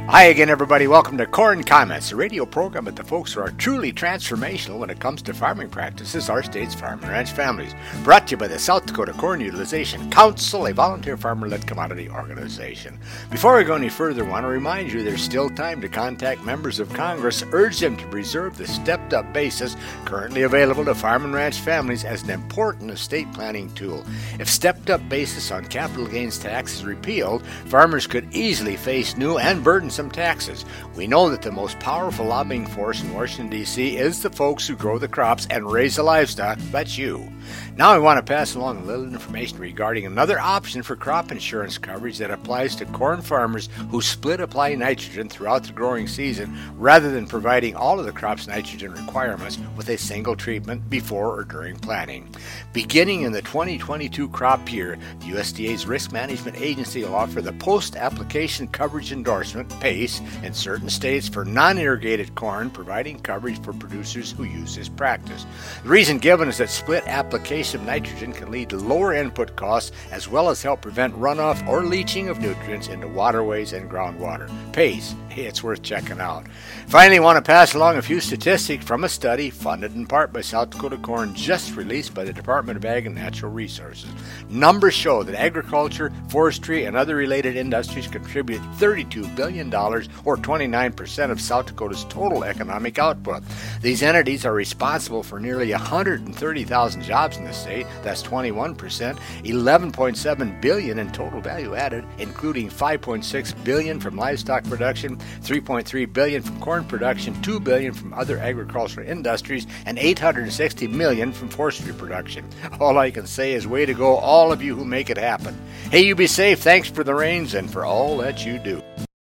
Hi again, everybody. Welcome to Corn Comments, a radio program with the folks who are truly transformational when it comes to farming practices, our state's farm and ranch families. Brought to you by the South Dakota Corn Utilization Council, a volunteer farmer-led commodity organization. Before we go any further, I want to remind you there's still time to contact members of Congress. Urge them to preserve the stepped-up basis currently available to farm and ranch families as an important estate planning tool. If stepped-up basis on capital gains tax is repealed, farmers could easily face new and burdensome taxes. We know that the most powerful lobbying force in Washington, D.C. is the folks who grow the crops and raise the livestock. That's you. Now I want to pass along a little information regarding another option for crop insurance coverage that applies to corn farmers who split apply nitrogen throughout the growing season rather than providing all of the crop's nitrogen requirements with a single treatment before or during planting. Beginning in the 2022 crop year, the USDA's Risk Management Agency will offer the Post-Application Coverage Endorsement, PACE, in certain states for non-irrigated corn, providing coverage for producers who use this practice. The reason given is that split application of nitrogen can lead to lower input costs as well as help prevent runoff or leaching of nutrients into waterways and groundwater. PACE, it's worth checking out. Finally, I want to pass along a few statistics from a study funded in part by South Dakota Corn just released by the Department of Ag and Natural Resources. Numbers show that agriculture, forestry, and other related industries contribute $32 billion or 29% of South Dakota's total economic output. These entities are responsible for nearly 130,000 jobs in the state. That's 21%, $11.7 billion in total value added, including $5.6 billion from livestock production, $3.3 billion from corn production, $2 billion from other agricultural industries, and $860 million from forestry production. All I can say is way to go, all of you who make it happen. Hey, you be safe. Thanks for the rains and for all that you do.